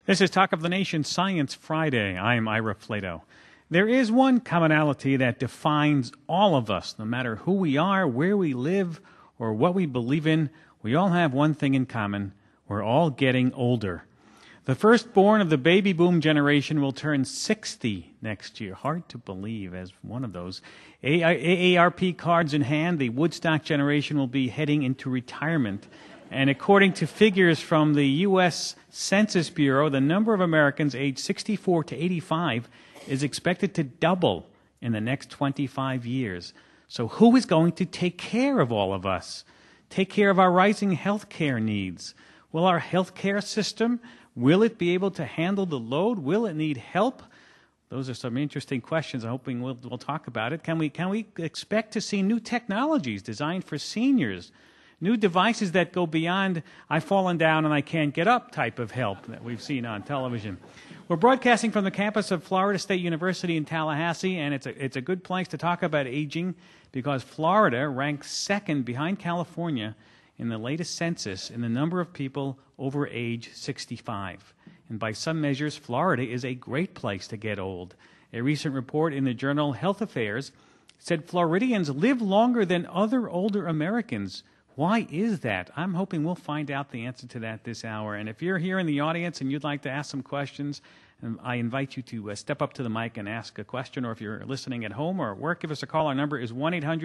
This is Talk of the Nation Science Friday. I'm Ira Flato. There is one commonality that defines all of us, no matter who we are, where we live, or what we believe in. We all have one thing in common. We're all getting older. The firstborn of the baby boom generation will turn 60 next year. Hard to believe as one of those. AARP cards in hand, the Woodstock generation will be heading into retirement. And according to figures from the U.S. Census Bureau, the number of Americans aged 64 to 85 is expected to double in the next 25 years. So who is going to take care of all of us? Take care of our rising health care needs? Will our health care system, will it be able to handle the load? Will it need help? Those are some interesting questions. I'm hoping we'll talk about it. Can we expect to see new technologies designed for seniors? New devices that go beyond I've fallen down and I can't get up type of help that we've seen on television. We're broadcasting from the campus of Florida State University in Tallahassee, and it's a good place to talk about aging because Florida ranks second behind California in the latest census in the number of people over age 65. And by some measures, Florida is a great place to get old. A recent report in the journal Health Affairs said Floridians live longer than other older Americans. Why is that? I'm hoping we'll find out the answer to that this hour. And if you're here in the audience and you'd like to ask some questions, I invite you to step up to the mic and ask a question. Or if you're listening at home or at work, give us a call. Our number is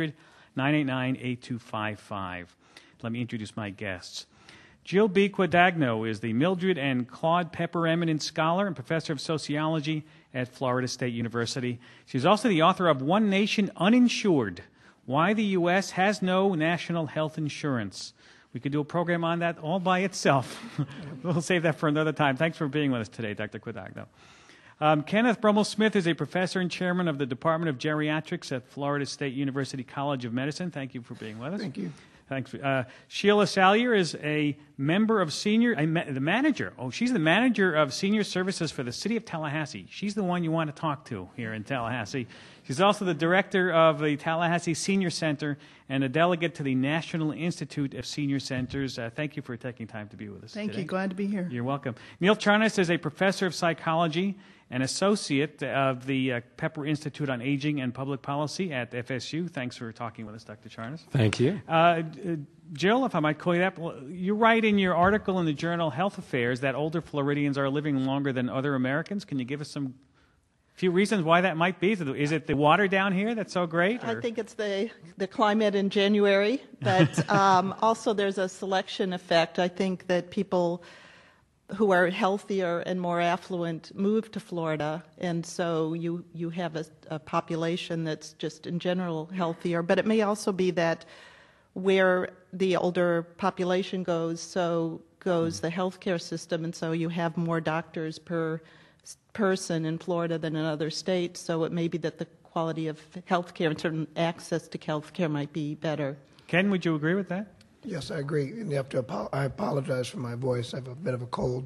1-800-989-8255. Let me introduce my guests. Jill B. Quadagno is the Mildred and Claude Pepper Eminent Scholar and Professor of Sociology at Florida State University. She's also the author of One Nation Uninsured: Why the U.S. Has No National Health Insurance. We could do a program on that all by itself. We'll save that for another time. Thanks for being with us today, Dr. Quadagno. Kenneth Brummel-Smith is a professor and chairman of the Department of Geriatrics at Florida State University College of Medicine. Thank you for being with us. Thank you. Thanks. Sheila Salyer is a member of the manager. Oh, she's the manager of senior services for the city of Tallahassee. She's the one you want to talk to here in Tallahassee. She's also the director of the Tallahassee Senior Center and a delegate to the National Institute of Senior Centers. Thank you for taking time to be with us Thank today. you. Glad to be here. You're welcome. Neil Charnas is a professor of psychology and associate of the Pepper Institute on Aging and Public Policy at FSU. Thanks for talking with us, Dr. Charnas. Thank you. Jill, if I might call you that, you write in your article in the journal Health Affairs that older Floridians are living longer than other Americans. Can you give us some few reasons why that might be? Is it the water down here that's so great? Or? I think it's the climate in January, but also there's a selection effect. I think that people who are healthier and more affluent move to Florida, and so you have a population that's just in general healthier. But it may also be that where the older population goes, so goes the healthcare system, and so you have more doctors per person in Florida than in other states, so it may be that the quality of healthcare and certain access to healthcare might be better. Ken, would you agree with that? Yes, I agree. And you have to I apologize for my voice. I have a bit of a cold.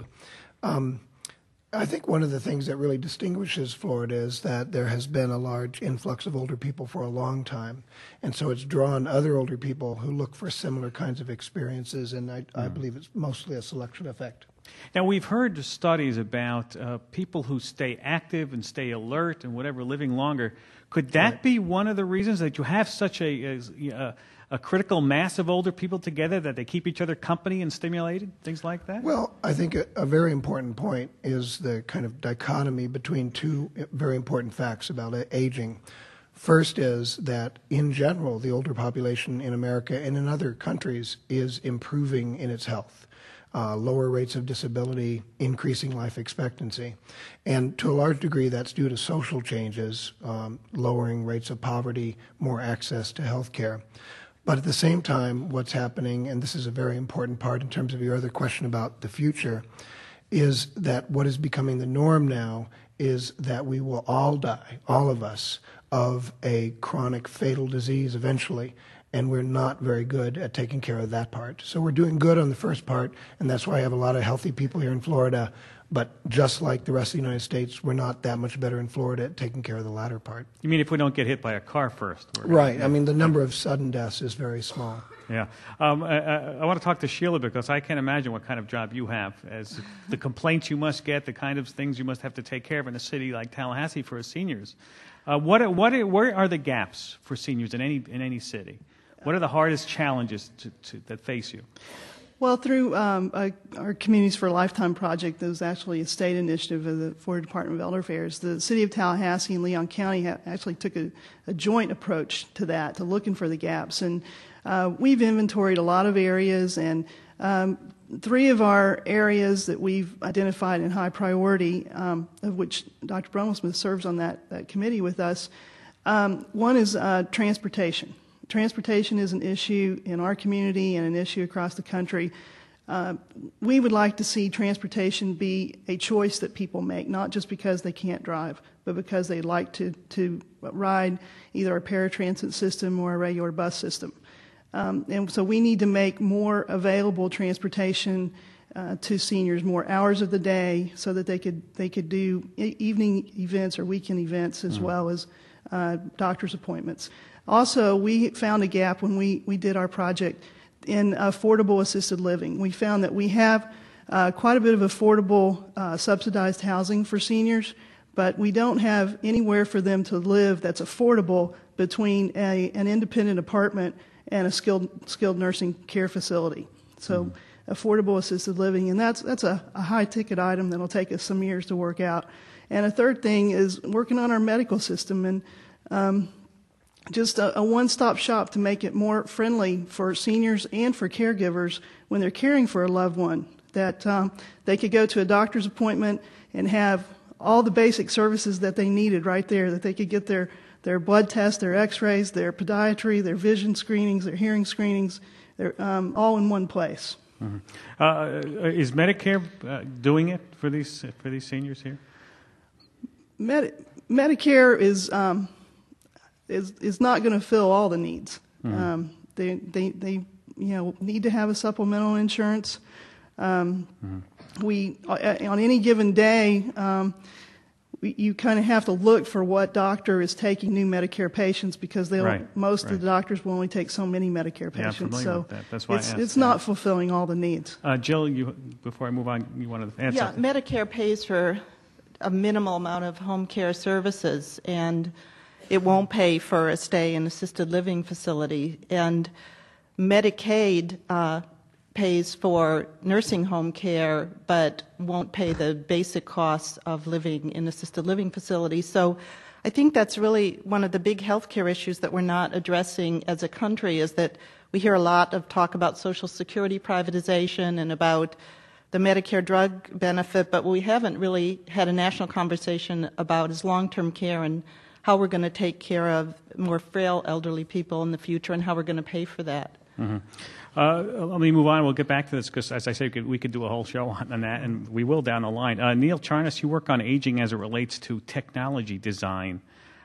I think one of the things that really distinguishes Florida is that there has been a large influx of older people for a long time. And so it's drawn other older people who look for similar kinds of experiences, and I believe it's mostly a selection effect. Now, we've heard studies about people who stay active and stay alert and whatever, living longer. Could that be one of the reasons that you have such a critical mass of older people together, that they keep each other company and stimulated, things like that? Well, I think a very important point is the kind of dichotomy between two very important facts about aging. First is that, in general, the older population in America and in other countries is improving in its health. Lower rates of disability, increasing life expectancy. And to a large degree, that's due to social changes, lowering rates of poverty, more access to health care. But at the same time, what's happening, and this is a very important part in terms of your other question about the future, is that what is becoming the norm now is that we will all die, all of us, of a chronic fatal disease eventually. And we're not very good at taking care of that part. So we're doing good on the first part, and that's why I have a lot of healthy people here in Florida. But just like the rest of the United States, we're not that much better in Florida at taking care of the latter part. You mean if we don't get hit by a car first? Right. I mean, the number of sudden deaths is very small. Yeah. I want to talk to Sheila because I can't imagine what kind of job you have, as the complaints you must get, the kind of things you must have to take care of in a city like Tallahassee for seniors. Where are the gaps for seniors in any city? What are the hardest challenges that face you? Well, through our Communities for a Lifetime project, that was actually a state initiative of the Florida Department of Elder Affairs, the city of Tallahassee and Leon County actually took a joint approach to that, to looking for the gaps. And we've inventoried a lot of areas, and 3 of our areas that we've identified in high priority, of which Dr. Brumblesmith serves on that committee with us, one is transportation. Transportation is an issue in our community and an issue across the country. We would like to see transportation be a choice that people make, not just because they can't drive, but because they'd like to ride either a paratransit system or a regular bus system. And so we need to make more available transportation to seniors, more hours of the day, so that they could do evening events or weekend events as well as doctor's appointments. Also, we found a gap when we did our project in affordable assisted living. We found that we have quite a bit of affordable subsidized housing for seniors, but we don't have anywhere for them to live that's affordable between an independent apartment and a skilled nursing care facility. So affordable assisted living, and that's a high-ticket item that'll take us some years to work out. And a third thing is working on our medical system and just a one-stop shop to make it more friendly for seniors and for caregivers when they're caring for a loved one, that they could go to a doctor's appointment and have all the basic services that they needed right there, that they could get their blood tests, their x-rays, their podiatry, their vision screenings, their hearing screenings, all in one place. Mm-hmm. Is Medicare doing it for these seniors here? Medicare is not going to fill all the needs. Mm-hmm. They need to have a supplemental insurance. We on any given day, you kind of have to look for what doctor is taking new Medicare patients, because most of the doctors will only take so many Medicare patients. Yeah, I'm familiar with that. That's why I asked. It's not fulfilling all the needs. Jill, before I move on, you wanted to answer? Yeah, Medicare pays for a minimal amount of home care services, and it won't pay for a stay in assisted living facility. And Medicaid pays for nursing home care, but won't pay the basic costs of living in assisted living facilities. So I think that's really one of the big healthcare issues that we're not addressing as a country, is that we hear a lot of talk about Social Security privatization and about the Medicare drug benefit, but what we haven't really had a national conversation about is long-term care and how we're going to take care of more frail elderly people in the future and how we're going to pay for that. Mm-hmm. Let me move on. We'll get back to this because, as I say, we could do a whole show on that, and we will down the line. Neil Charnas, you work on aging as it relates to technology design.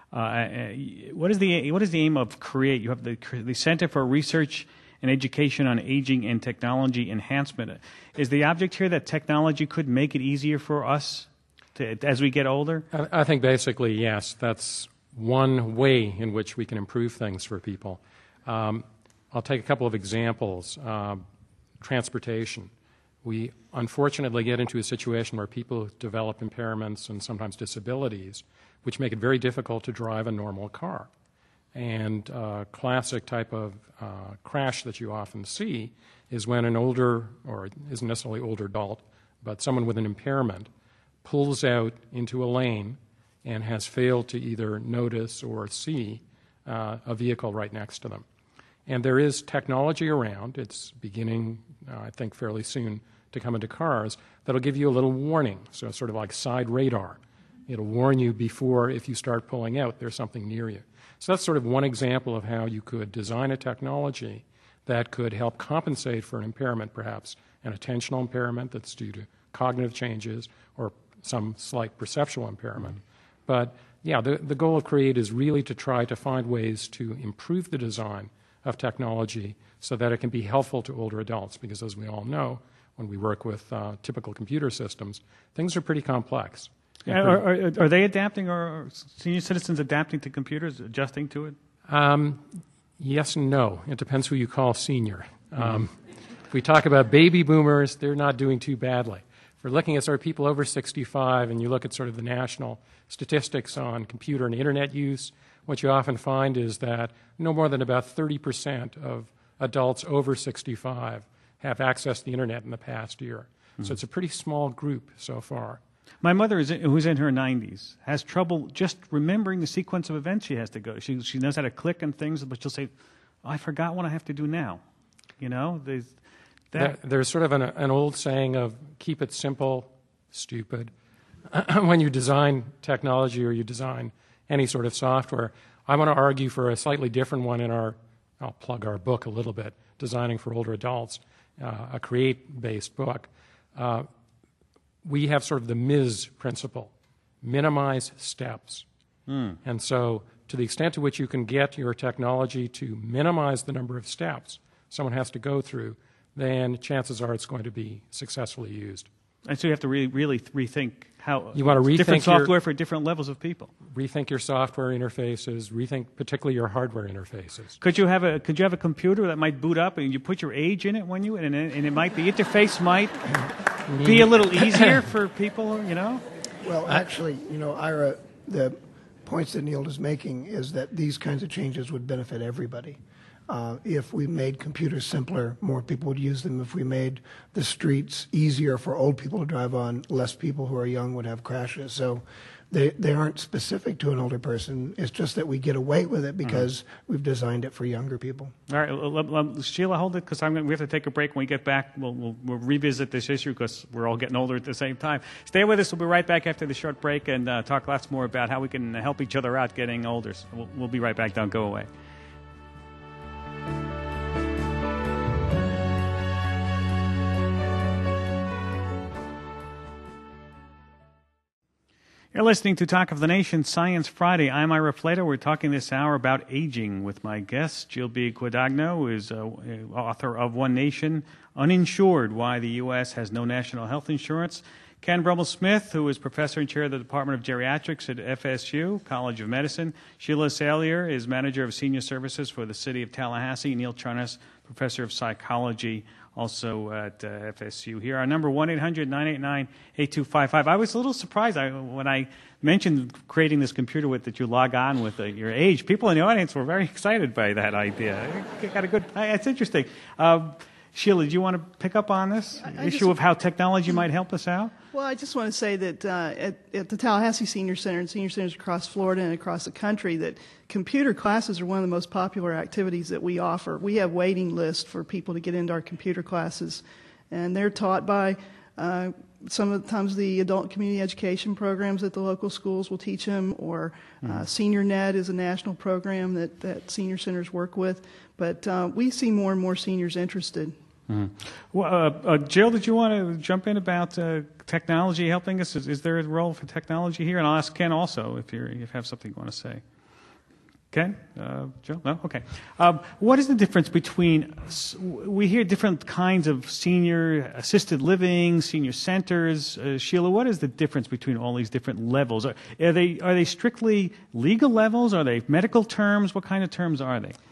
What is the aim of CREATE? You have the Center for Research and Education on Aging and Technology Enhancement. Is the object here that technology could make it easier for us as we get older? I think basically, yes. That's one way in which we can improve things for people. I'll take a couple of examples. Transportation. We unfortunately get into a situation where people develop impairments and sometimes disabilities, which make it very difficult to drive a normal car. And a classic type of crash that you often see is when an older, or isn't necessarily older adult, but someone with an impairment pulls out into a lane and has failed to either notice or see a vehicle right next to them. And there is technology around. It's beginning, I think, fairly soon to come into cars that'll give you a little warning, so sort of like side radar. It'll warn you before, if you start pulling out, there's something near you. So that's sort of one example of how you could design a technology that could help compensate for an impairment, perhaps an attentional impairment that's due to cognitive changes or some slight perceptual impairment. But yeah, the goal of CREATE is really to try to find ways to improve the design of technology so that it can be helpful to older adults, because as we all know, when we work with typical computer systems, things are pretty complex. Are they adapting, or are senior citizens adapting to computers, adjusting to it? Yes and no. It depends who you call senior. If we talk about baby boomers, they're not doing too badly. If we're looking at sort of people over 65 and you look at sort of the national statistics on computer and internet use, what you often find is that no more than about 30% of adults over 65 have access to the internet in the past year. So it's a pretty small group so far. My mother, who's in her 90s, has trouble just remembering the sequence of events she has to go. She knows how to click and things, but she'll say, oh, I forgot what I have to do now. You know, There's sort of an old saying of keep it simple, stupid. When you design technology or you design any sort of software, I want to argue for a slightly different one I'll plug our book a little bit, Designing for Older Adults, a CREATE-based book. We have sort of the MIS principle, minimize steps. And so to the extent to which you can get your technology to minimize the number of steps someone has to go through, then chances are it's going to be successfully used. And so you have to really rethink how you want to rethink different software for different levels of people. Rethink your software interfaces, rethink particularly your hardware interfaces. Could you have a computer that might boot up and you put your age in it when you and it might the interface might be a little easier for people, you know? Well, actually, Ira, the points that Neil is making is that these kinds of changes would benefit everybody. If we made computers simpler, more people would use them. If we made the streets easier for old people to drive on, less people who are young would have crashes. So they aren't specific to an older person. It's just that we get away with it because we've designed it for younger people. All right, Sheila, hold it, because we have to take a break. When we get back, we'll revisit this issue because we're all getting older at the same time. Stay with us. We'll be right back after the short break and talk lots more about how we can help each other out getting older. So we'll be right back. Don't go away. You're listening to Talk of the Nation, Science Friday. I'm Ira Flatow. We're talking this hour about aging with my guest, Jill B. Guadagno, who is author of One Nation, Uninsured, Why the U.S. Has No National Health Insurance. Ken Brummel-Smith, who is professor and chair of the Department of Geriatrics at FSU College of Medicine. Sheila Salier is manager of senior services for the city of Tallahassee. Neil Charnas, professor of psychology, also at FSU here. Our number, 1-800-989-8255. I was a little surprised when I mentioned creating this computer that you log on with your age. People in the audience were very excited by that idea. It's interesting. Sheila, do you want to pick up on this issue of how technology might help us out? Well, I just want to say that at the Tallahassee Senior Center and senior centers across Florida and across the country, that computer classes are one of the most popular activities that we offer. We have waiting lists for people to get into our computer classes, and they're taught by sometimes the adult community education programs at the local schools will teach them, or SeniorNet is a national program that senior centers work with. But we see more and more seniors interested. Well, Jill, did you want to jump in about technology helping us? Is there a role for technology here? And I'll ask Ken also if you have something you want to say. Ken? Jill? No? Okay. What is the difference between, we hear different kinds of senior assisted living, senior centers. Sheila, what is the difference between all these different levels? Are they strictly legal levels? Are they medical terms? What kind of terms are they?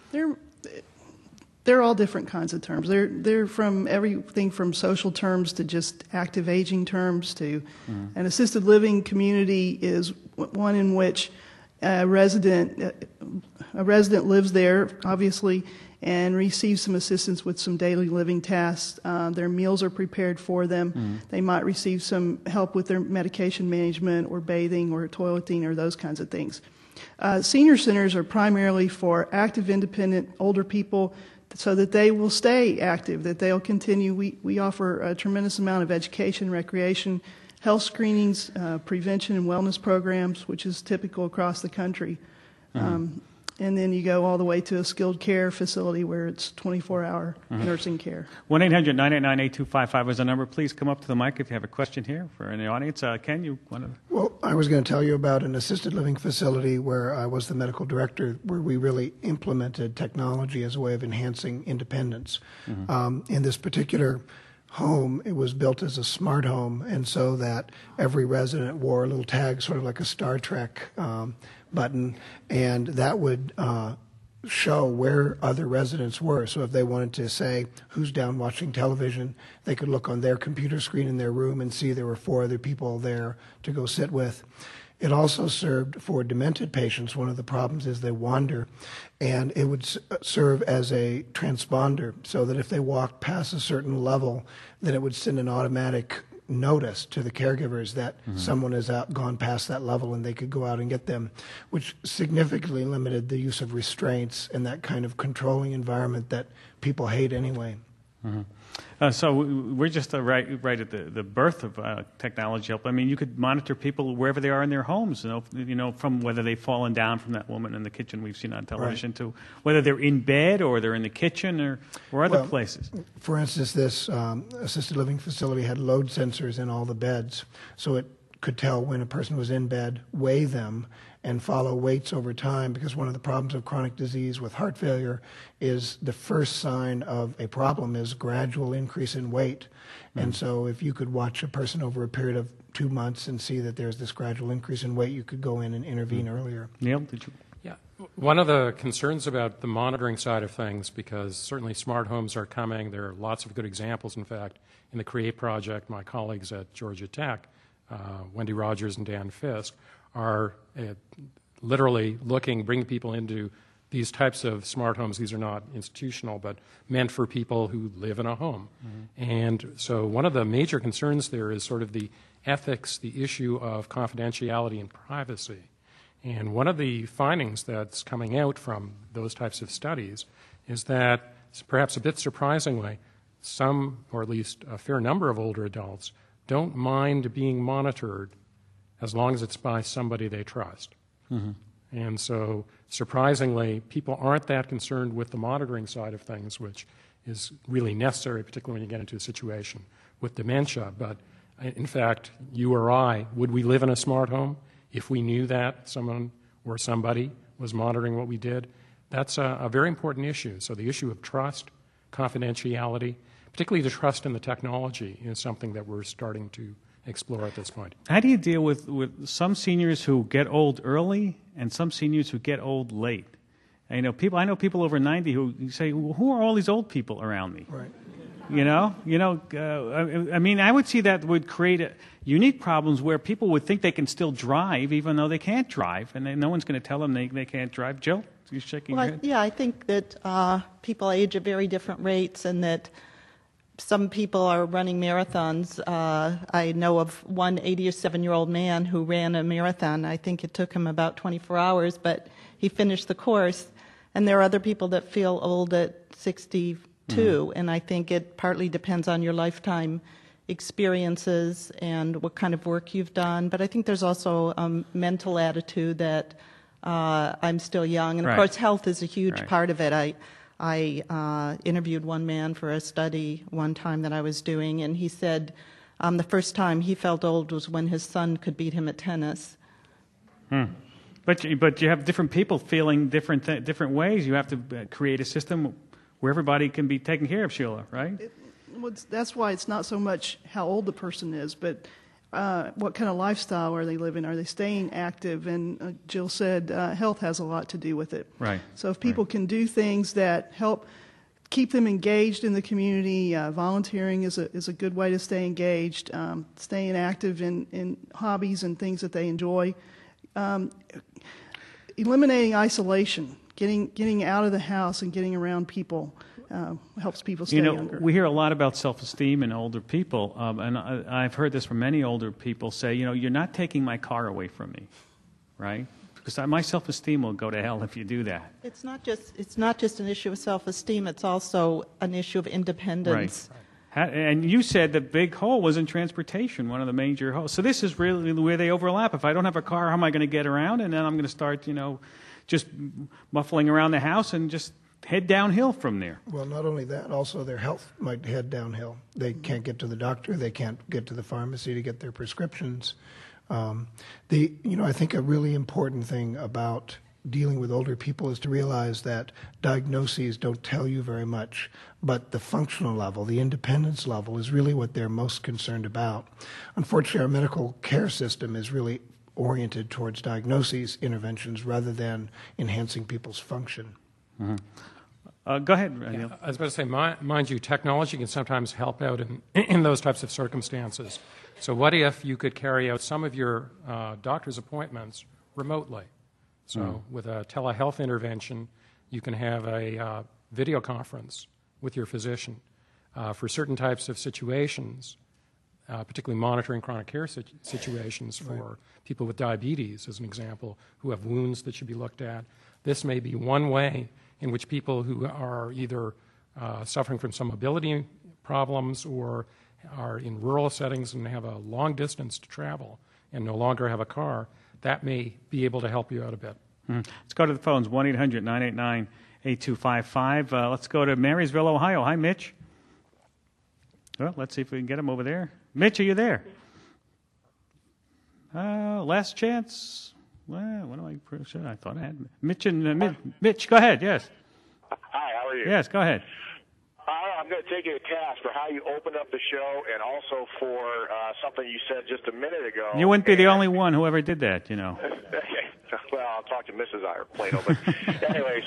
They're all different kinds of terms. They're from everything from social terms to just active aging terms to an assisted living community is one in which a resident lives there, obviously, and receives some assistance with some daily living tasks. Their meals are prepared for them. They might receive some help with their medication management or bathing or toileting or those kinds of things. Senior centers are primarily for active, independent, older people so that they will stay active, that they'll continue. We offer a tremendous amount of education, recreation, health screenings, prevention and wellness programs, which is typical across the country. And then you go all the way to a skilled care facility where it's 24-hour nursing care. 1-800-989-8255 is the number. Please come up to the mic if you have a question here for in the audience. Ken, you want to? Well, I was going to tell you about an assisted living facility where I was the medical director, where we really implemented technology as a way of enhancing independence. In this particular home, it was built as a smart home, and so that every resident wore a little tag, sort of like a Star Trek button, and that would show where other residents were. So if they wanted to say who's down watching television, they could look on their computer screen in their room and see there were 4 other people there to go sit with. It also served for demented patients. One of the problems is they wander, and it would serve as a transponder so that if they walked past a certain level, then it would send an automatic notice to the caregivers that someone has gone past that level and they could go out and get them, which significantly limited the use of restraints and that kind of controlling environment that people hate anyway. So we're just right at the birth of technology help. I mean, you could monitor people wherever they are in their homes, from whether they've fallen down from that woman in the kitchen we've seen on television to whether they're in bed or they're in the kitchen or other places. For instance, this assisted living facility had load sensors in all the beds, so it could tell when a person was in bed, weigh them, and follow weights over time, because one of the problems of chronic disease with heart failure is the first sign of a problem is gradual increase in weight. And so if you could watch a person over a period of 2 months and see that there's this gradual increase in weight, you could go in and intervene earlier. Neil, did you? Yeah. One of the concerns about the monitoring side of things, because certainly smart homes are coming, there are lots of good examples, in fact, in the CREATE project, my colleagues at Georgia Tech, Wendy Rogers and Dan Fisk, are literally bringing people into these types of smart homes. These are not institutional, but meant for people who live in a home. And so one of the major concerns there is sort of the ethics, the issue of confidentiality and privacy. And one of the findings that's coming out from those types of studies is that, perhaps a bit surprisingly, some, or at least a fair number of older adults, don't mind being monitored as long as it's by somebody they trust. And so, surprisingly, people aren't that concerned with the monitoring side of things, which is really necessary, particularly when you get into a situation with dementia. But in fact, you or I, would we live in a smart home if we knew that someone or somebody was monitoring what we did? That's a very important issue. So the issue of trust, confidentiality, particularly the trust in the technology, is something that we're starting to explore at this point. How do you deal with some seniors who get old early and some seniors who get old late? I know people over 90 who say, well, "Who are all these old people around me?" Right. I mean, I would see that would create unique problems where people would think they can still drive even though they can't drive, and no one's going to tell them they can't drive. Jill, you're shaking your head. Yeah, I think that people age at very different rates, and that some people are running marathons. I know of one 87-year-old man who ran a marathon. I think it took him about 24 hours, but he finished the course. And there are other people that feel old at 62, and I think it partly depends on your lifetime experiences and what kind of work you've done. But I think there's also a mental attitude that I'm still young. And, of course, health is a huge part of it. I interviewed one man for a study one time that I was doing, and he said the first time he felt old was when his son could beat him at tennis. But you have different people feeling different ways. You have to create a system where everybody can be taken care of, Sheila, right? That's why it's not so much how old the person is, but what kind of lifestyle are they living? Are they staying active? And Jill said health has a lot to do with it. Right. So if people can do things that help keep them engaged in the community, volunteering is a good way to stay engaged, staying active in hobbies and things that they enjoy, eliminating isolation, getting out of the house and getting around people. Helps people stay younger. We hear a lot about self-esteem in older people, and I've heard this from many older people say, you're not taking my car away from me, right? Because my self-esteem will go to hell if you do that. It's not just an issue of self-esteem, it's also an issue of independence. Right. And you said the big hole was in transportation, one of the major holes. So this is really where they overlap. If I don't have a car, how am I going to get around? And then I'm going to start, just muffling around the house and just head downhill from there. Well, not only that, also their health might head downhill. They can't get to the doctor. They can't get to the pharmacy to get their prescriptions. I think a really important thing about dealing with older people is to realize that diagnoses don't tell you very much, but the functional level, the independence level, is really what they're most concerned about. Unfortunately, our medical care system is really oriented towards diagnoses, interventions, rather than enhancing people's function. Go ahead, Neil. I was about to say, mind you, technology can sometimes help out in those types of circumstances. So what if you could carry out some of your doctor's appointments remotely? So with a telehealth intervention, you can have a video conference with your physician for certain types of situations, particularly monitoring chronic care situations for people with diabetes, as an example, who have wounds that should be looked at. This may be one way in which people who are either suffering from some mobility problems or are in rural settings and have a long distance to travel and no longer have a car, that may be able to help you out a bit. Let's go to the phones, 1-800-989-8255. Let's go to Marysville, Ohio. Hi, Mitch. Well, let's see if we can get him over there. Mitch, are you there? Last chance. Well, what do I sure, I thought I had Mitch and Mitch, go ahead. Yes. Hi, how are you? Yes, go ahead. I'm going to take you to task for how you opened up the show and also for something you said just a minute ago. You wouldn't be the only one who ever did that, you know. Well, I'll talk to Mrs. Plato. But anyways,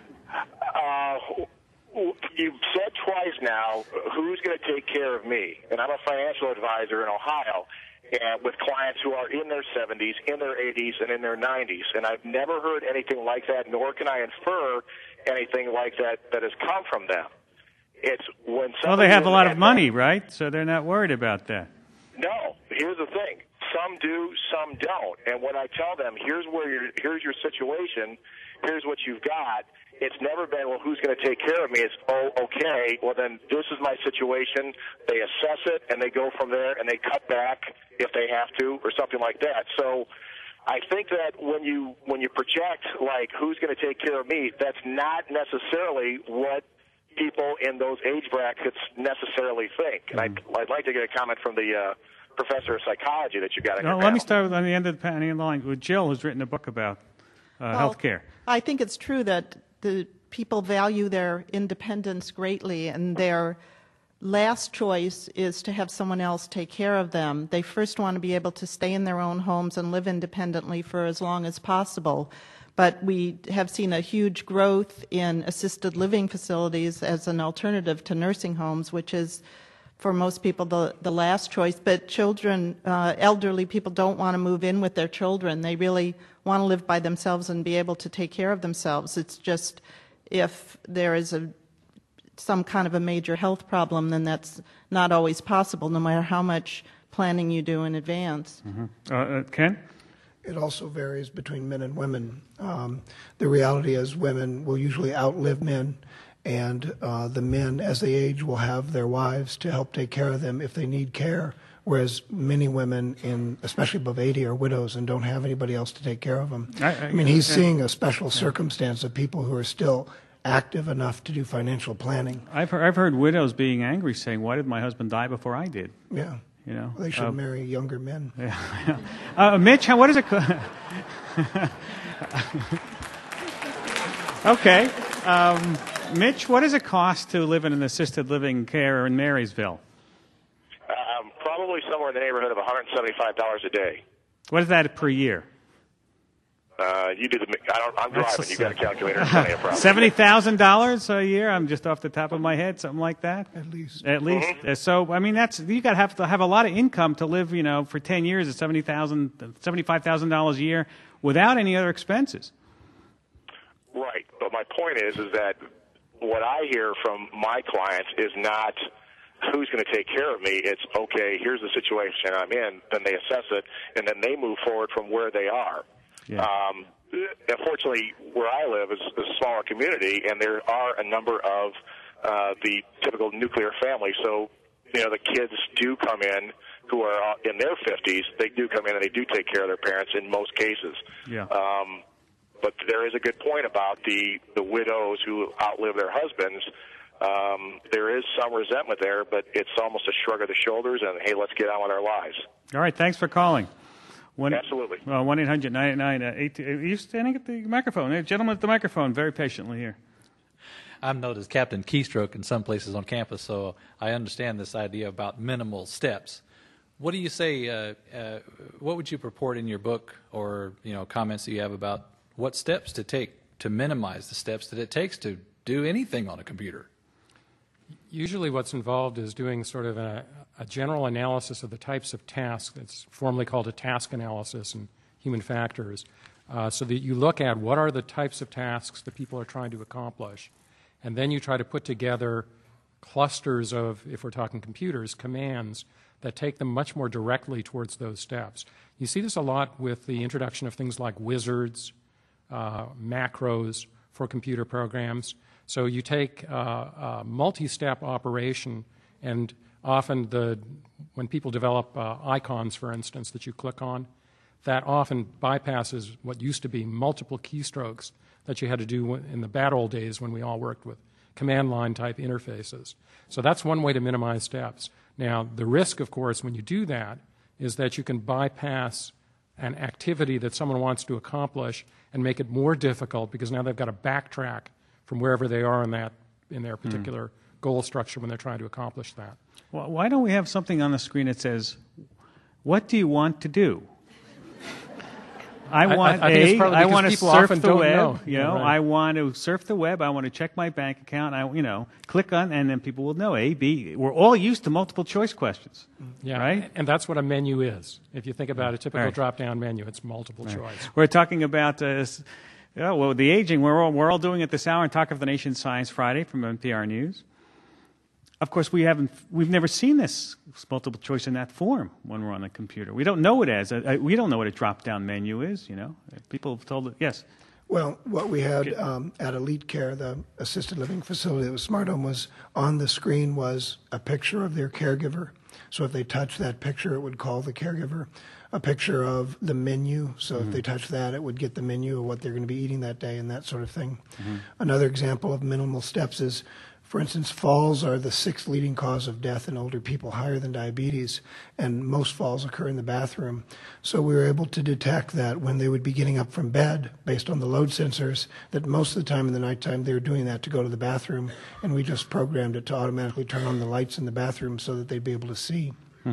you've said twice now, who's going to take care of me? And I'm a financial advisor in Ohio. And with clients who are in their 70s, in their 80s, and in their 90s. And I've never heard anything like that, nor can I infer anything like that that has come from them. It's when well, they have a lot of money, right? So they're not worried about that. No. Here's the thing. Some do, some don't. And when I tell them, here's your situation, here's what you've got, it's never been, well, who's going to take care of me? It's, oh, okay, well, then this is my situation. They assess it, and they go from there, and they cut back if they have to or something like that. So I think that when you project, like, who's going to take care of me, that's not necessarily what people in those age brackets necessarily think. And I'd like to get a comment from the professor of psychology that you got in your Let me start with on the end of the line with Jill, who's written a book about health care. I think it's true that the people value their independence greatly, and their last choice is to have someone else take care of them. They first want to be able to stay in their own homes and live independently for as long as possible. But we have seen a huge growth in assisted living facilities as an alternative to nursing homes, which is, for most people, the last choice. But children, elderly people don't want to move in with their children. They really want to live by themselves and be able to take care of themselves. It's just if there is some kind of a major health problem, then that's not always possible, no matter how much planning you do in advance. Ken? It also varies between men and women. The reality is women will usually outlive men, and the men, as they age, will have their wives to help take care of them if they need care, whereas many women, especially above 80, are widows and don't have anybody else to take care of them. I mean, he's seeing a special circumstance of people who are still active enough to do financial planning. I've heard widows being angry, saying, "Why did my husband die before I did?" Yeah. You know, they should marry younger men. Yeah. Mitch, what is it? Okay. Mitch, what does it cost to live in an assisted living care in Marysville? Probably somewhere in the neighborhood of $175 a day. What is that per year? You do the. I'm driving. You got a calculator in front of you, probably. $70,000 a year. I'm just off the top of my head, something like that. At least. Mm-hmm. So I mean, you got to have a lot of income to live. You know, for 10 years at $75,000 a year without any other expenses. Right, but my point is that what I hear from my clients is not who's going to take care of me. It's, okay, here's the situation I'm in. Then they assess it, and then they move forward from where they are. Yeah. Unfortunately, where I live is a smaller community, and there are a number of the typical nuclear families. So, you know, the kids do come in who are in their 50s. They do come in and they do take care of their parents in most cases. Yeah. But there is a good point about the widows who outlive their husbands. There is some resentment there, but it's almost a shrug of the shoulders and, hey, let's get on with our lives. All right, thanks for calling. Absolutely. 1-800-989-82. Are you standing at the microphone? A gentleman at the microphone, very patiently here. I'm known as Captain Keystroke in some places on campus, so I understand this idea about minimal steps. What do you say, what would you purport in your book or, you know, comments that you have about what steps to take to minimize the steps that it takes to do anything on a computer? Usually what's involved is doing sort of a general analysis of the types of tasks. That's formally called a task analysis in human factors, so that you look at what are the types of tasks that people are trying to accomplish, and then you try to put together clusters of, if we're talking computers, commands that take them much more directly towards those steps. You see this a lot with the introduction of things like wizards, macros for computer programs. So you take a multi-step operation, and often when people develop icons, for instance, that you click on, that often bypasses what used to be multiple keystrokes that you had to do in the bad old days when we all worked with command line type interfaces. So that's one way to minimize steps. Now, the risk, of course, when you do that is that you can bypass an activity that someone wants to accomplish and make it more difficult, because now they've got to backtrack from wherever they are in their particular goal structure when they're trying to accomplish that. Well, why don't we have something on the screen that says, "What do you want to do?" I want I want to surf the web. You know, right. I want to surf the web. I want to check my bank account. Click on, and then people will know A, B. We're all used to multiple choice questions. Yeah, right. And that's what a menu is. If you think about a typical drop-down menu, it's multiple choice. We're talking about the aging. We're all doing it this hour on Talk of the Nation Science Friday from NPR News. Of course, we've never seen this multiple choice in that form when we're on the computer. We don't know it as we don't know what a drop-down menu is. People have told us. Yes. Well, what we had at Elite Care, the assisted living facility that was Smart Home, was on the screen was a picture of their caregiver. So if they touched that picture, it would call the caregiver. A picture of the menu. So if they touch that, it would get the menu of what they're going to be eating that day and that sort of thing. Another example of minimal steps is, for instance, falls are the 6th leading cause of death in older people, higher than diabetes, and most falls occur in the bathroom. So we were able to detect that when they would be getting up from bed, based on the load sensors, that most of the time in the nighttime they were doing that to go to the bathroom, and we just programmed it to automatically turn on the lights in the bathroom so that they'd be able to see.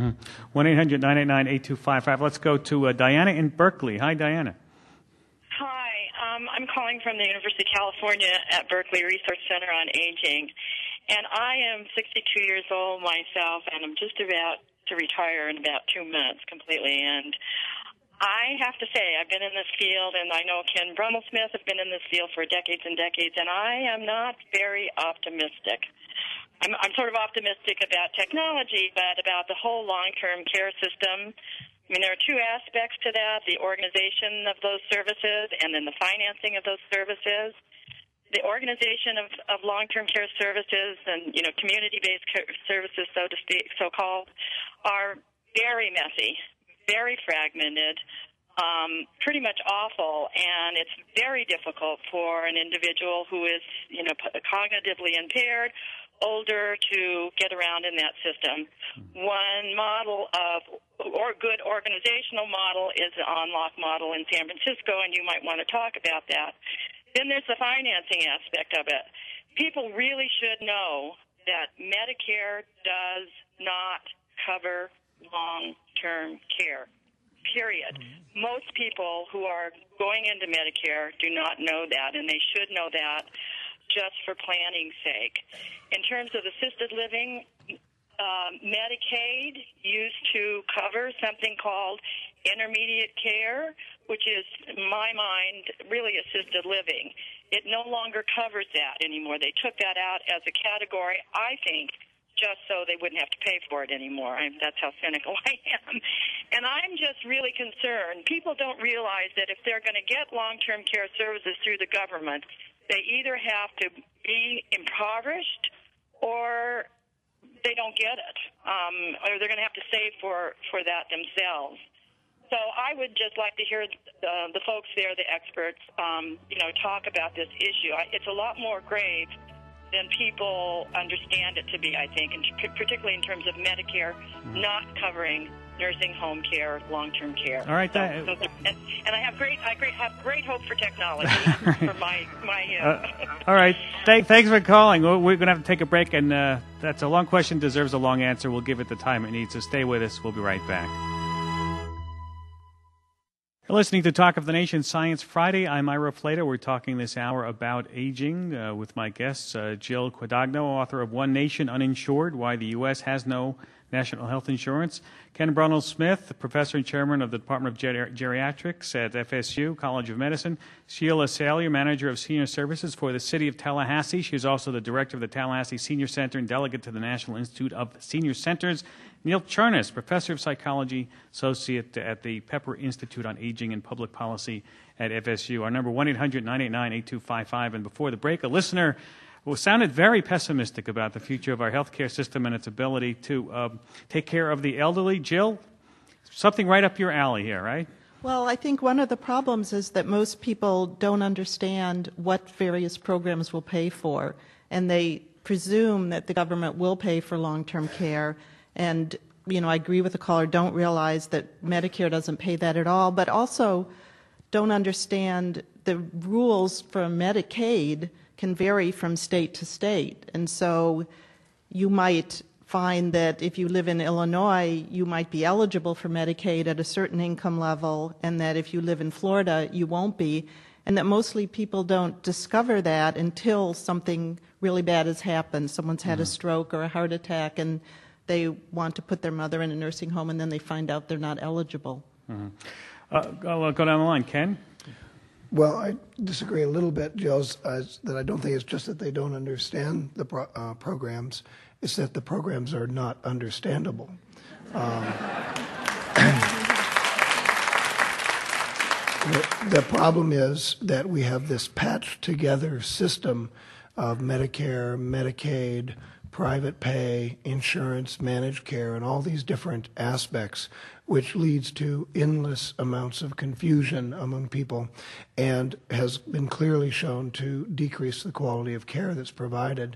1-800-989-8255. Let's go to Diana in Berkeley. Hi, Diana. Hi, I'm calling from the University of California at Berkeley Research Center on Aging, and I am 62 years old myself, and I'm just about to retire in about 2 months completely. And I have to say, I've been in this field, and I know Ken Brummel-Smith has been in this field for decades and decades, and I am not very optimistic. I'm sort of optimistic about technology, but about the whole long-term care system. I mean, there are two aspects to that, the organization of those services and then the financing of those services. The organization of long-term care services and, community-based care services, so to speak, so-called, are very messy, very fragmented, pretty much awful, and it's very difficult for an individual who is, cognitively impaired, older, to get around in that system. One model good organizational model is the OnLock model in San Francisco, and you might want to talk about that. Then there's the financing aspect of it. People really should know that Medicare does not cover long-term care, period. Most people who are going into Medicare do not know that, and they should know that just for planning's sake. In terms of assisted living, Medicaid used to cover something called intermediate care, which is, in my mind, really assisted living. It no longer covers that anymore. They took that out as a category, I think, just so they wouldn't have to pay for it anymore. That's how cynical I am. And I'm just really concerned. People don't realize that if they're going to get long-term care services through the government, they either have to be impoverished or they don't get it, or they're going to have to save for that themselves. So I would just like to hear the folks there, the experts, talk about this issue. It's a lot more grave than people understand it to be, I think, and particularly in terms of Medicare not covering nursing home care, long-term care. All right, and I have great hope for technology for my. All right, thanks for calling. We're going to have to take a break, and that's a long question, deserves a long answer. We'll give it the time it needs. So stay with us. We'll be right back. You're listening to Talk of the Nation Science Friday. I'm Ira Flatow. We're talking this hour about aging with my guests, Jill Quadagno, author of One Nation Uninsured, Why the U.S. Has No National Health Insurance. Ken Brunell-Smith, professor and chairman of the Department of Geriatrics at FSU College of Medicine. Sheila Salyer, manager of senior services for the city of Tallahassee. She is also the director of the Tallahassee Senior Center and delegate to the National Institute of Senior Centers. Neil Charnas, professor of psychology, associate at the Pepper Institute on Aging and Public Policy at FSU. Our number 1-800-989-8255. And before the break, a listener who sounded very pessimistic about the future of our healthcare system and its ability to take care of the elderly. Jill, something right up your alley here, right? Well, I think one of the problems is that most people don't understand what various programs will pay for, and they presume that the government will pay for long-term care. And, I agree with the caller, don't realize that Medicare doesn't pay that at all, but also don't understand the rules for Medicaid can vary from state to state. And so you might find that if you live in Illinois, you might be eligible for Medicaid at a certain income level, and that if you live in Florida, you won't be. And that mostly people don't discover that until something really bad has happened. Someone's had a stroke or a heart attack, and they want to put their mother in a nursing home, and then they find out they're not eligible. Go down the line. Ken? Well, I disagree a little bit, Jill, that I don't think it's just that they don't understand the programs. It's that the programs are not understandable. The problem is that we have this patched-together system of Medicare, Medicaid, private pay, insurance, managed care, and all these different aspects, which leads to endless amounts of confusion among people and has been clearly shown to decrease the quality of care that's provided.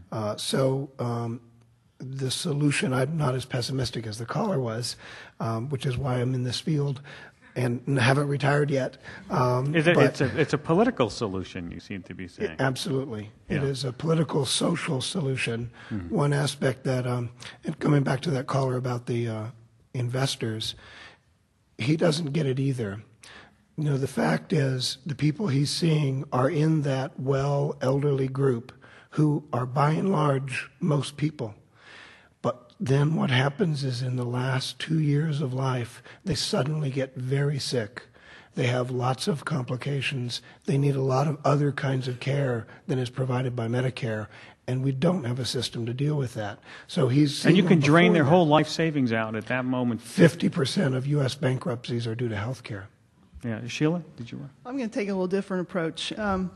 The solution, I'm not as pessimistic as the caller was, which is why I'm in this field and haven't retired yet. It's a political solution, you seem to be saying. Absolutely. Yeah. It is a political, social solution. One aspect that, and coming back to that caller about the investors, he doesn't get it either. The fact is the people he's seeing are in that elderly group who are by and large most people. But then what happens is in the last 2 years of life, they suddenly get very sick. They have lots of complications. They need a lot of other kinds of care than is provided by Medicare, and we don't have a system to deal with that. So he's and you can drain their whole life savings out at that moment. 50% of U.S. bankruptcies are due to health care. Yeah, Sheila, did you want? I'm going to take a little different approach.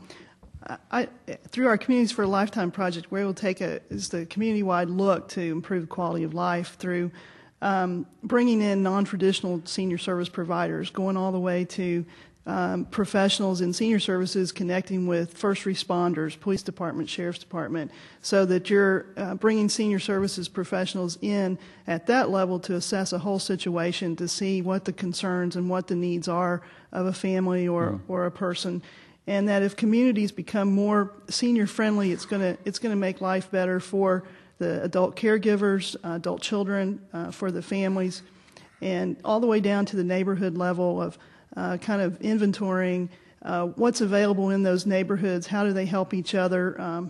Through our Communities for a Lifetime project, we're able to take the community-wide look to improve the quality of life through bringing in non-traditional senior service providers, going all the way to professionals in senior services connecting with first responders, police department, sheriff's department, so that you're bringing senior services professionals in at that level to assess a whole situation, to see what the concerns and what the needs are of a family or a person. And that if communities become more senior friendly, it's going to make life better for the adult caregivers, adult children, for the families, and all the way down to the neighborhood level of kind of inventorying what's available in those neighborhoods. How do they help each other?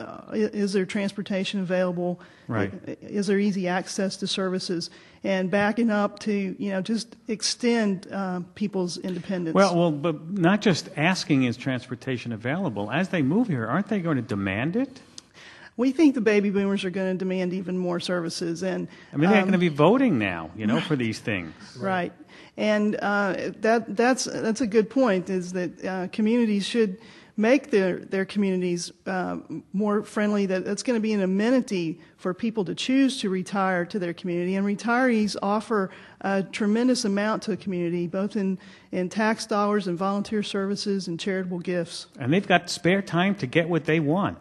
Is there transportation available? Right. Is there easy access to services? And backing up to, just extend people's independence. Well, but not just asking is transportation available. As they move here, aren't they going to demand it? We think the baby boomers are going to demand even more services. And I mean, they're going to be voting now, for these things. Right. And that's a good point, is that communities should make their communities more friendly, that it's going to be an amenity for people to choose to retire to their community. And retirees offer a tremendous amount to a community, both in tax dollars and volunteer services and charitable gifts. And they've got spare time to get what they want.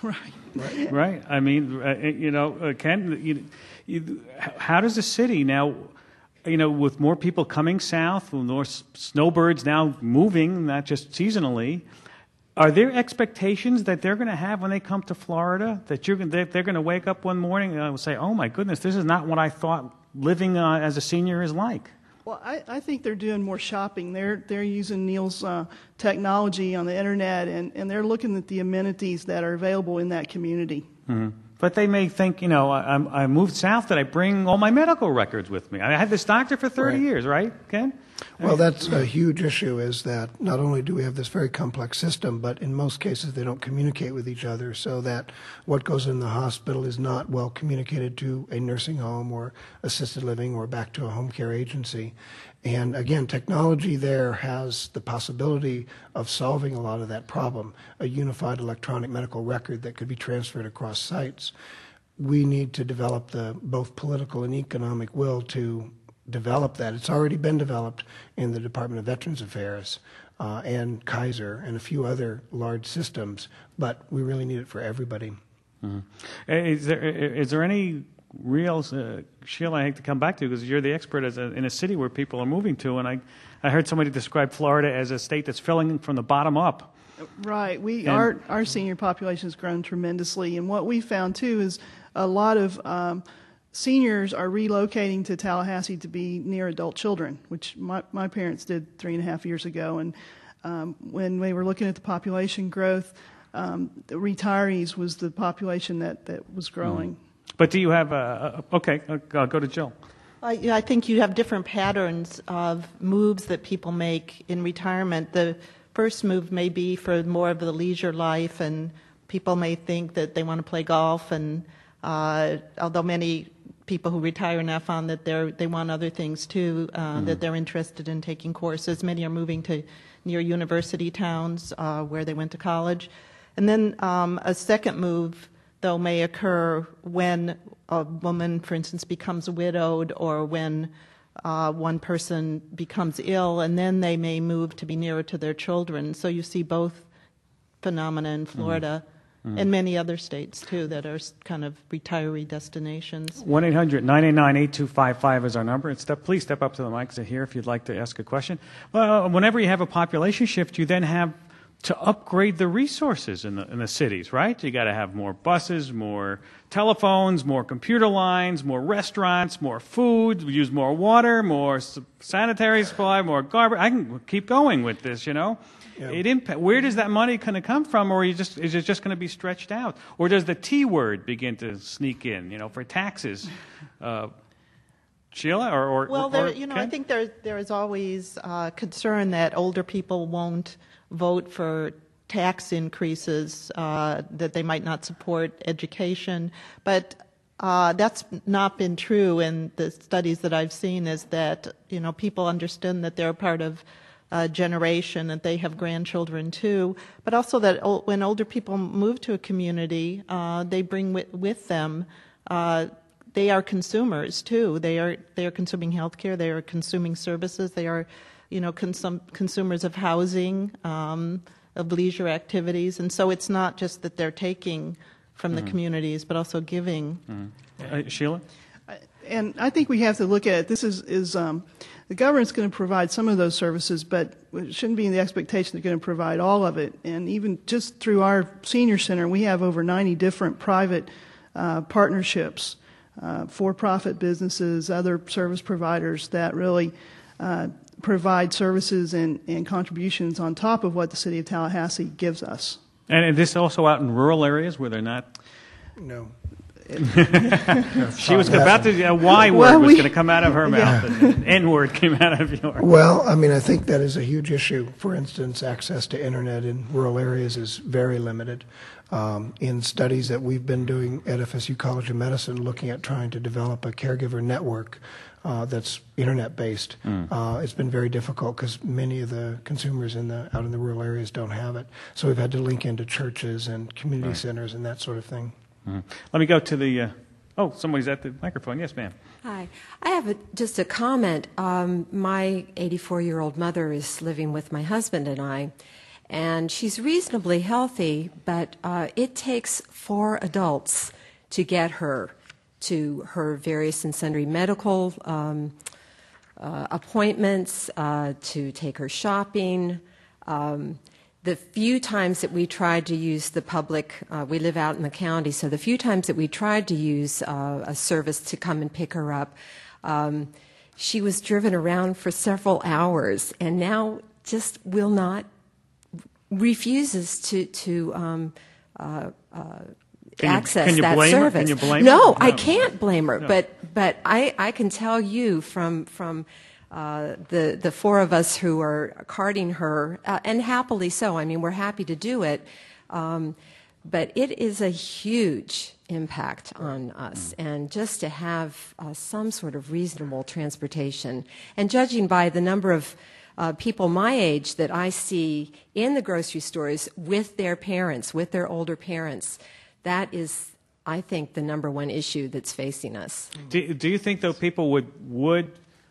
Right. I mean, Ken, how does the city now, with more people coming south, with more snowbirds now moving, not just seasonally, are there expectations that they're going to have when they come to Florida, that they're going to wake up one morning and say, oh, my goodness, this is not what I thought living as a senior is like? Well, I think they're doing more shopping. They're using Neil's technology on the internet, and they're looking at the amenities that are available in that community. Mm-hmm. But they may think, I moved south, that I bring all my medical records with me. I had this doctor for 30 years, right, Ken? Well, that's a huge issue, is that not only do we have this very complex system, but in most cases they don't communicate with each other, so that what goes in the hospital is not well communicated to a nursing home or assisted living or back to a home care agency. And again, technology there has the possibility of solving a lot of that problem, a unified electronic medical record that could be transferred across sites. We need to develop the both political and economic will to develop that. It's already been developed in the Department of Veterans Affairs and Kaiser and a few other large systems, but we really need it for everybody. Mm-hmm. Is there any real, Sheila, I hate to come back to you because you're the expert in a city where people are moving to, and I heard somebody describe Florida as a state that's filling from the bottom up. Right. Our senior population has grown tremendously, and what we found too is a lot of seniors are relocating to Tallahassee to be near adult children, which my parents did 3.5 years ago. And when we were looking at the population growth, the retirees was the population that was growing. But do you have okay, I'll go to Jill. I think you have different patterns of moves that people make in retirement. The first move may be for more of the leisure life, and people may think that they want to play golf, and although many people who retire now found that they want other things too, that they're interested in taking courses. Many are moving to near university towns where they went to college. And then a second move, though, may occur when a woman, for instance, becomes widowed, or when one person becomes ill, and then they may move to be nearer to their children. So you see both phenomena in Florida. And many other states, too, that are kind of retiree destinations. 1-800-989-8255 is our number. Please step up to the mics here if you'd like to ask a question. Well, whenever you have a population shift, you then have to upgrade the resources in the cities, right? You got to have more buses, more telephones, more computer lines, more restaurants, more food, use more water, more sanitary supply, more garbage. I can keep going with this, Yeah. Where does that money kind of come from, or is it just going to be stretched out, or does the T word begin to sneak in, for taxes? Sheila, or I think there is always concern that older people won't vote for tax increases, that they might not support education, but that's not been true in the studies that I've seen. Is that people understand that they're part of generation, that they have grandchildren too, but also that when older people move to a community, they bring with them, they are consumers too. They are consuming healthcare, they are consuming services, they are, consumers of housing, of leisure activities, and so it's not just that they're taking from the communities, but also giving. Sheila? And I think we have to look at it. This is the government's going to provide some of those services, but it shouldn't be the expectation they're going to provide all of it. And even just through our senior center, we have over 90 different private partnerships, for-profit businesses, other service providers that really provide services and contributions on top of what the city of Tallahassee gives us. And is this also out in rural areas where they're not? No. She was about to, a Y word was going to come out of her mouth, and an N word came out of yours. Well, I think that is a huge issue. For instance, access to internet in rural areas is very limited. In studies that we've been doing at FSU College of Medicine, looking at trying to develop a caregiver network that's internet-based, it's been very difficult because many of the consumers out in the rural areas don't have it. So we've had to link into churches and community centers and that sort of thing. Let me go to the, somebody's at the microphone. Yes, ma'am. Hi. I have just a comment. My 84-year-old mother is living with my husband and I, and she's reasonably healthy, but it takes 4 adults to get her to her various and sundry medical appointments, to take her shopping. The few times that we tried to use the public, we live out in the county, so the few times that we tried to use a service to come and pick her up, she was driven around for several hours, and now just will not, refuses to access that service. Can you blame no, her? I can't blame her. No. But I can tell you from the four of us who are carting her, and happily so. I mean, we're happy to do it. But it is a huge impact on us, and just to have some sort of reasonable transportation. And judging by the number of people my age that I see in the grocery stores with their parents, with their older parents, that is, I think, the number one issue that's facing us. Do you think, though, people would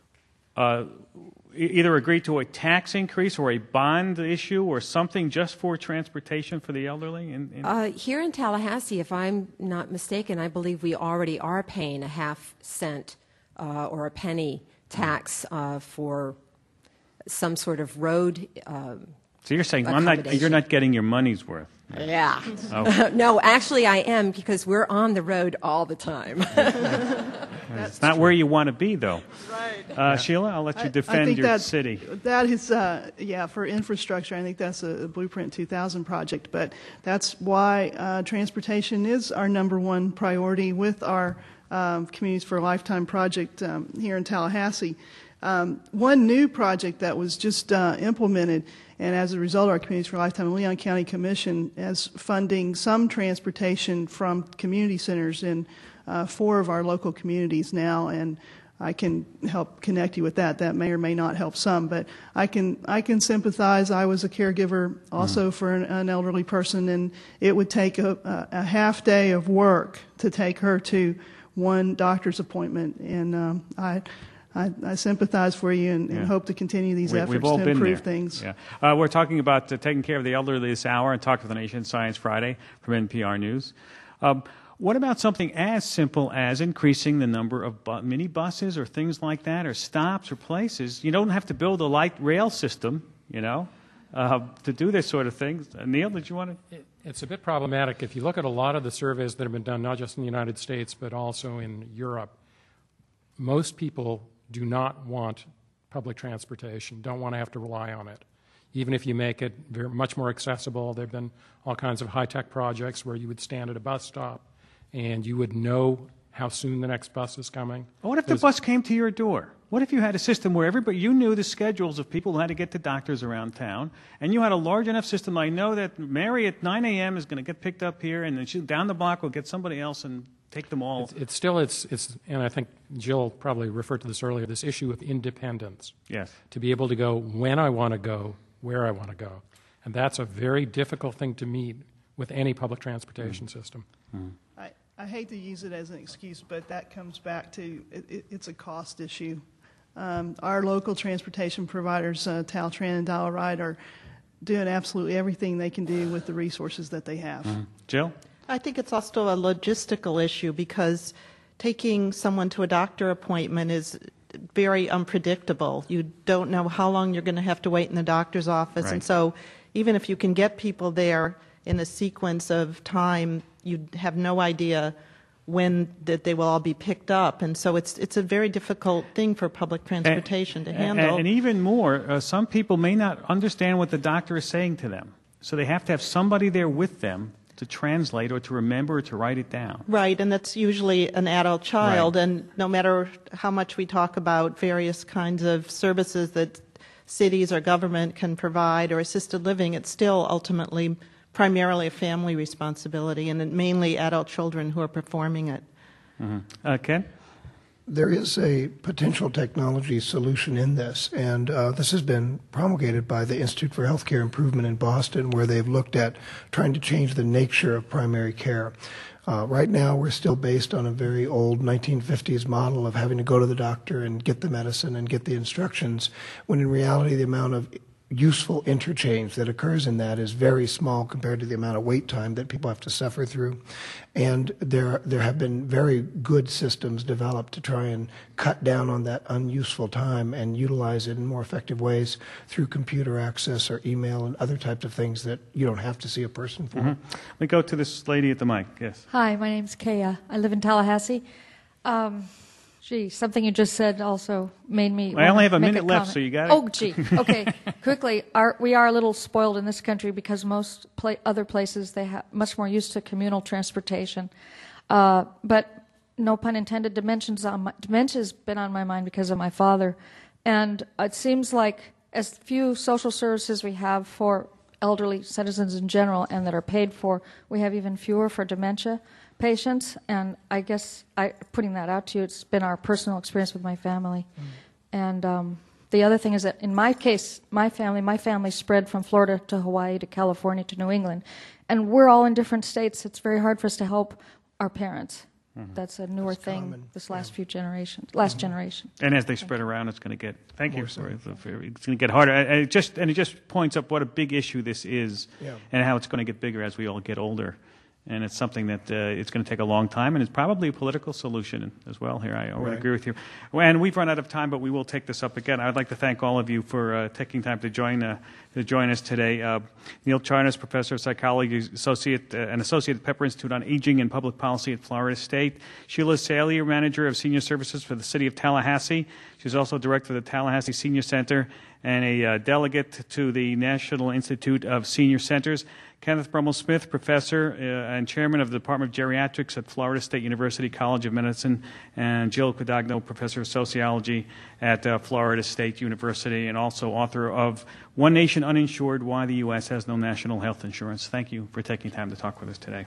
either agree to a tax increase or a bond issue or something just for transportation for the elderly? Here in Tallahassee, if I'm not mistaken, I believe we already are paying a half cent or a penny tax for some sort of road. So you're saying you're not getting your money's worth? Yeah. Oh. No, actually I am, because we're on the road all the time. It's not where you want to be, though. Right. Sheila, I'll let you I defend think your city. That is, for infrastructure, I think that's a Blueprint 2000 project. But that's why transportation is our number one priority with our Communities for a Lifetime project here in Tallahassee. One new project that was just implemented, and as a result, our Communities for a Lifetime and Leon County Commission is funding some transportation from community centers in 4 of our local communities now, and I can help connect you with that. That may or may not help some, but I can sympathize. I was a caregiver also for an elderly person, and it would take a half day of work to take her to one doctor's appointment, and I sympathize for you and hope to continue these efforts We've all to been improve there. things. Yeah. We're talking about taking care of the elderly this hour and Talk with the Nation Science Friday from NPR News. What about something as simple as increasing the number of minibuses or things like that, or stops or places? You don't have to build a light rail system, to do this sort of thing. Neil, did you want to? It's a bit problematic. If you look at a lot of the surveys that have been done, not just in the United States, but also in Europe, most people do not want public transportation, don't want to have to rely on it. Even if you make it very much more accessible, there have been all kinds of high-tech projects where you would stand at a bus stop and you would know how soon the next bus is coming. What if the bus came to your door? What if you had a system where you knew the schedules of people who had to get to doctors around town, and you had a large enough system? I know that Mary at 9 a.m. is going to get picked up here, and then she down the block will get somebody else and take them all. It's still, and I think Jill probably referred to this earlier, this issue of independence. Yes. To be able to go when I want to go, where I want to go. And that's a very difficult thing to meet with any public transportation system. I hate to use it as an excuse, but that comes back to it's a cost issue. Our local transportation providers, Taltran and Dial Ride, are doing absolutely everything they can do with the resources that they have. Jill? I think it's also a logistical issue, because taking someone to a doctor appointment is very unpredictable. You don't know how long you're going to have to wait in the doctor's office. Right. And so even if you can get people there in a sequence of time, you have no idea when that they will all be picked up. And so it's a very difficult thing for public transportation to handle. And even more, some people may not understand what the doctor is saying to them. So they have to have somebody there with them to translate or to remember or to write it down. Right, and that's usually an adult child. Right. And no matter how much we talk about various kinds of services that cities or government can provide or assisted living, it's still ultimately primarily a family responsibility, and mainly adult children who are performing it. Ken? There is a potential technology solution in this, and this has been promulgated by the Institute for Healthcare Improvement in Boston, where they've looked at trying to change the nature of primary care. Right now, we're still based on a very old 1950s model of having to go to the doctor and get the medicine and get the instructions, when in reality the amount of useful interchange that occurs in that is very small compared to the amount of wait time that people have to suffer through. And there have been very good systems developed to try and cut down on that unuseful time and utilize it in more effective ways through computer access or email and other types of things that you don't have to see a person for. Let me go to this lady at the mic. Yes. Hi, my name's Kaya. I live in Tallahassee. Gee, something you just said also made me. I only have a make minute left, comment. so you got it. Oh, gee. Okay, quickly. We are a little spoiled in this country because most other places they have much more used to communal transportation. But no pun intended. Dementia's been on my mind because of my father, and it seems like as few social services we have for elderly citizens in general, and that are paid for, we have even fewer for dementia patients, and I guess putting that out to you, it's been our personal experience with my family. And the other thing is that in my case, my family spread from Florida to Hawaii to California to New England, and we're all in different states. It's very hard for us to help our parents. That's a newer thing this last generation. And as they spread around, it's going to get. Thank you. It's going to get harder. It just points up what a big issue this is, and how it's going to get bigger as we all get older. And it's something that it's going to take a long time, and it's probably a political solution as well here. I would agree with you. And we've run out of time, but we will take this up again. I'd like to thank all of you for taking time to join us today. Neil Charnas, Professor of Psychology, Associate at Pepper Institute on Aging and Public Policy at Florida State. Sheila Salier, Manager of Senior Services for the City of Tallahassee. She's also Director of the Tallahassee Senior Center and a delegate to the National Institute of Senior Centers. Kenneth Brummel-Smith, Professor and Chairman of the Department of Geriatrics at Florida State University College of Medicine, and Jill Codogno, Professor of Sociology at Florida State University, and also author of One Nation Uninsured, Why the U.S. Has No National Health Insurance. Thank you for taking time to talk with us today.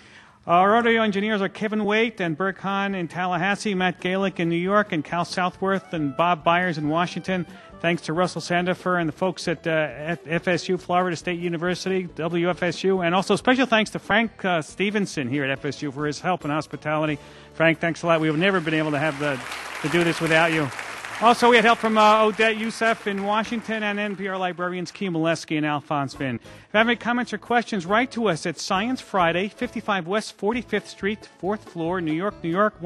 Our audio engineers are Kevin Waite and Burke Hahn in Tallahassee, Matt Galick in New York, and Cal Southworth and Bob Byers in Washington. Thanks to Russell Sandifer and the folks at FSU, Florida State University, WFSU, and also special thanks to Frank Stevenson here at FSU for his help and hospitality. Frank, thanks a lot. We would never been able to do this without you. Also, we had help from Odette Youssef in Washington and NPR librarians Key Molesky and Alphonse Vinn. If you have any comments or questions, write to us at Science Friday, 55 West 45th Street, 4th floor, New York,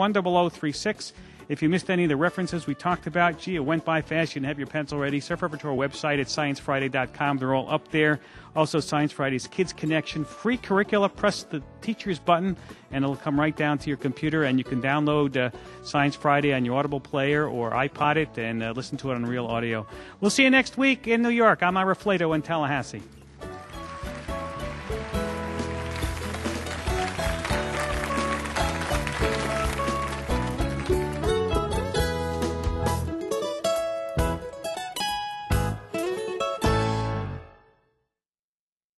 10036. If you missed any of the references we talked about, gee, it went by fast. You didn't have your pencil ready. Surf over to our website at sciencefriday.com. They're all up there. Also, Science Friday's Kids Connection, free curricula. Press the teacher's button, and it'll come right down to your computer, and you can download Science Friday on your Audible player or iPod it and listen to it on Real Audio. We'll see you next week in New York. I'm Ira Flato in Tallahassee.